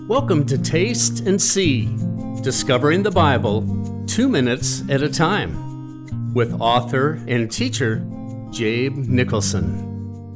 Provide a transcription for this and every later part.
Welcome to Taste and See, Discovering the Bible 2 minutes at a time, with author and teacher Jabe Nicholson.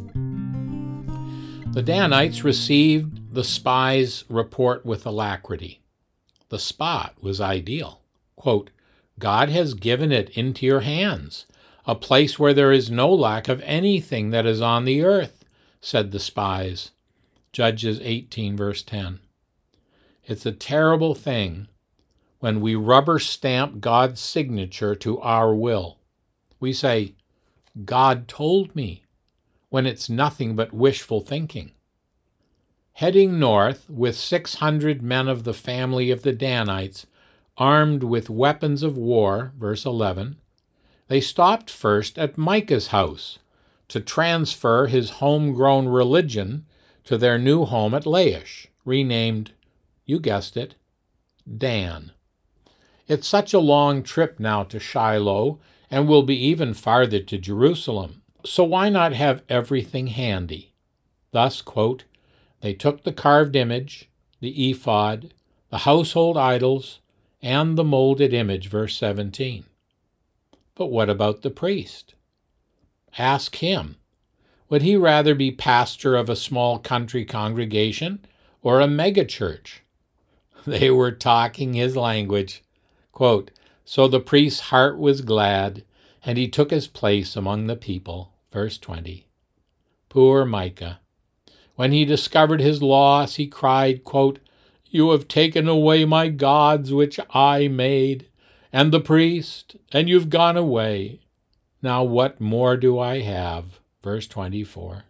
The Danites received the spies' report with alacrity. The spot was ideal. Quote, God has given it into your hands, a place where there is no lack of anything that is on the earth, said the spies. Judges 18, verse 10. It's a terrible thing when we rubber stamp God's signature to our will. We say, God told me, when it's nothing but wishful thinking. Heading north with 600 men of the family of the Danites, armed with weapons of war, verse 11, they stopped first at Micah's house to transfer his homegrown religion to their new home at Laish, renamed, you guessed it, Dan. It's such a long trip now to Shiloh, and will be even farther to Jerusalem, so why not have everything handy? Thus, quote, they took the carved image, the ephod, the household idols, and the molded image, verse 17. But what about the priest? Ask him. Would he rather be pastor of a small country congregation or a megachurch? They were talking his language. Quote, so the priest's heart was glad, and he took his place among the people. Verse 20. Poor Micah. When he discovered his loss, he cried, quote, you have taken away my gods which I made, and the priest, and you've gone away. Now what more do I have? Verse 24.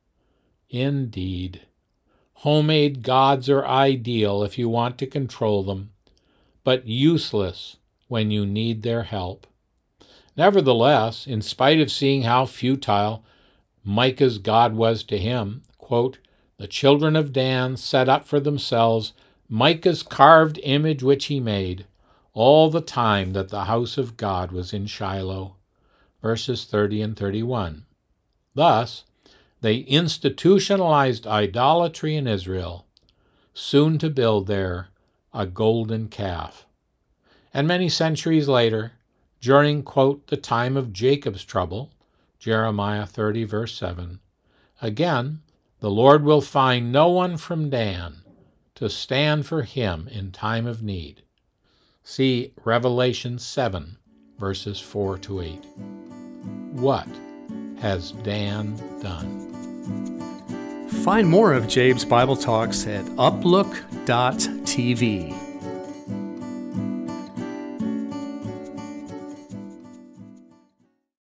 Indeed, homemade gods are ideal if you want to control them, but useless when you need their help. Nevertheless, in spite of seeing how futile Micah's God was to him, quote, the children of Dan set up for themselves Micah's carved image which he made, all the time that the house of God was in Shiloh. Verses 30 and 31. Thus, they institutionalized idolatry in Israel, soon to build there a golden calf. And many centuries later, during, quote, the time of Jacob's trouble, Jeremiah 30, verse 7, again, the Lord will find no one from Dan to stand for him in time of need. See Revelation 7, verses 4 to 8. What has Dan done? Find more of Jabe's Bible Talks at uplook.tv.